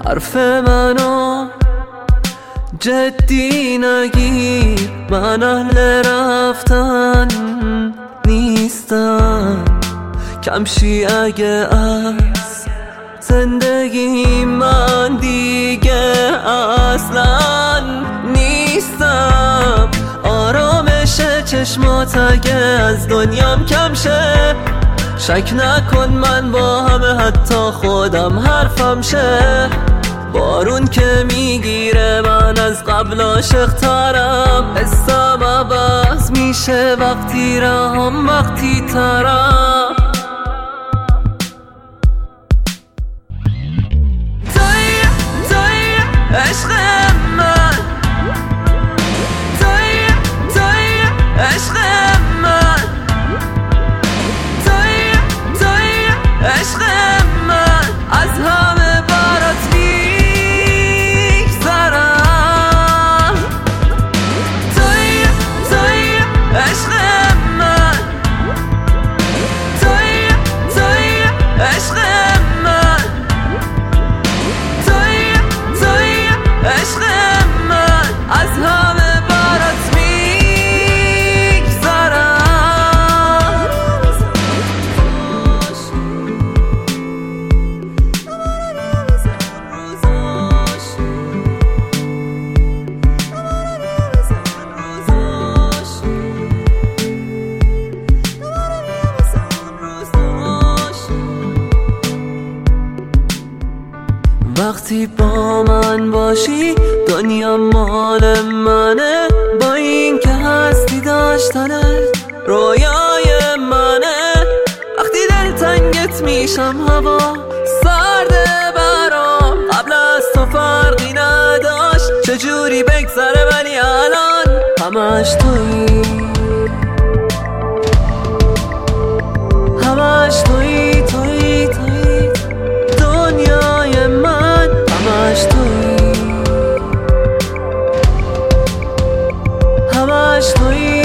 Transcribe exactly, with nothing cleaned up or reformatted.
حرف منو جدی نگیر، من اهل رفتن نیستم. کمشی اگه از زندگی من دیگه اصلا نیستم. آرامش چشمات اگه از دنیام کم شه، شک نکن من با همه حتی خودم حرفم شه. بارون که میگیره من از قبل عاشق ترم، حسم عوض میشه وقتی رهم وقتی ترم. توی توی عشق من، توی توی عشق من، توی توی عشق من. از همه برات میگذرم. توی توی عشق من، توی توی عشق من، توی توی عشق من. از همه برات میگذرم. وقتی با من باشی دنیا مال منه، با این که هستی داشتنه رویای منه. وقتی دلتنگت میشم هوا سرده برام، قبل از تو فرقی نداشت چجوری بگذره ولی الان همش تویی، همش تویی تویی تویی دنیای من، همش تویی، همش تویی.